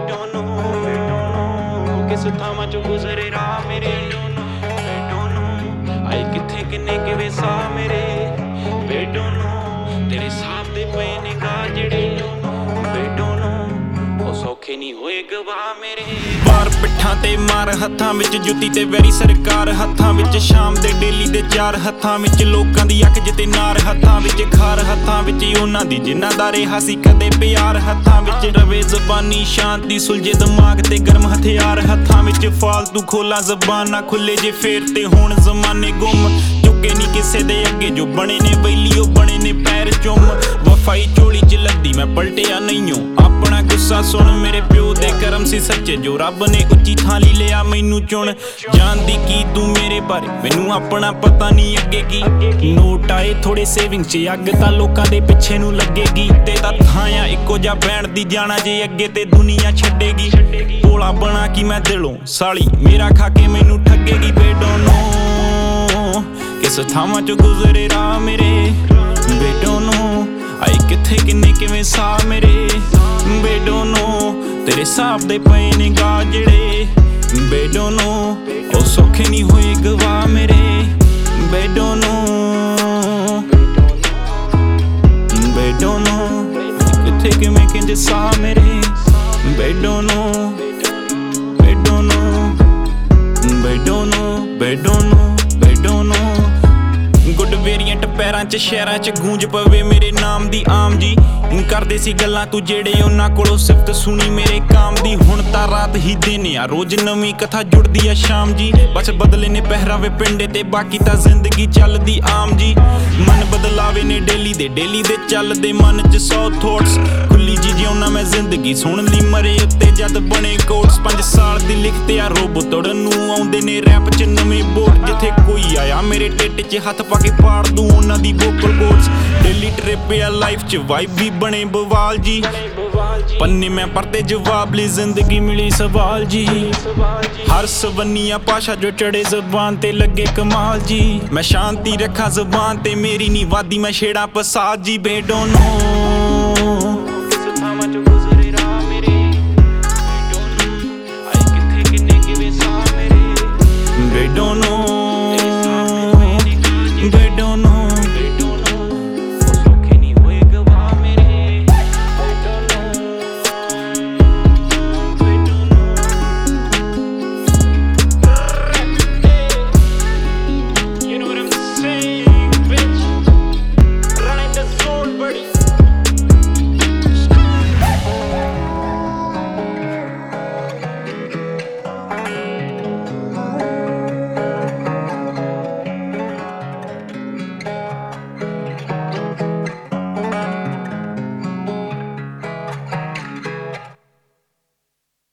किस थावां चों गुजरे राह मेरे आए कित्थे किन्ने किवें सा मेरे तेरे साथ दे पए ने गा जिहड़े ओ सौखे नहीं होए गवाह मेरे बार पिट्ठां ते मार हत्थां विच जुत्ती ते वैरी सरकार हत्थां विच शाम दे डेली दे 4 हत्थां विच लोकां दी अख जिते नार हत्थां विच खार हत्थां विच उन्हां दी जिन्हां दा रिहा सी कदे प्यार हत्थां विच रवे ज़बानी शांति सुलझे दिमाग ते गर्म हथियार हत्थां विच फालतू खोला ज़बान ना खुले जे फेर ते होण ज़माने गुम चुके नहीं किसे दे अगे जो बने ने वैली बने ने पैर चुम वफाई झोली च लद्दी मैं पलटिया नहीं हूं अपना गुस्सा सुन मेरे प्यो दे करम सी सच्चे जो रब ने उच्ची थां ली लिया मैनू चुन जानदी की तू मेरे बारे मैनू अपना पता नहीं अगे की नोट आए थोड़े सेविंग च अग तां लोकां दे पिछे नू लगेगी ते तां थाया इक्को जा बैण दी जाना जे अगे ते दुनिया छड्डेगी भोला बना कि मैं दिलों साली मेरा खा के मैनू ठगेगी बेडोनो किस थावां चों गुजरे राह मेरे बेडोनो आए कित्थे किन्ने किवें सा मेरे बेडोनो तेरे साथ दे पए ने गा जिहड़े बेडोनो ओ सौखे नहीं होए गवाह मेरे बेडोनो कित्थे किवें किंज सा मेरे बेडोनो गुड वेरिएंट पैरां च शहरां च गूंज पवे मेरे नाम दी आम जी करदे सी गल्लां तू जेड़े उन्हां कोलों सिफत सुनी मेरे काम दी हुण तां रात ही दिन आ रोज नवीं कथा जुड़दी आ शाम जी बस बदले ने पहरावे पिंडे ते बाकी तां जिंदगी चलदी आम जी मन बदलावे ने डेली दे चलदे मन च 100 थॉट्स खुली जी जिउना मैं जिंदगी सुन ली मरे उत्ते जद बने कोट्स 5 साल दी लिखते आ रोब तोड़न नूं आउंदे ने रैप च नवें बोर्ड जिथे कोई आया मेरे टेट च हत्थ पा के पाड़ दूं उन्हां दी वोकल कोट्स डेली ट्रिप आ लाइफ च वाइब भी बने बवाल जी पन्ने मैं पढ़ते जवाब ली जिंदगी मिली सवाल जी हर सवनिया भाषा जो चढ़े जबान ते लगे कमाल जी मैं शांति रखा जबान ते मेरी नी वादी मैं छेड़ा पसाद जी बेडोनो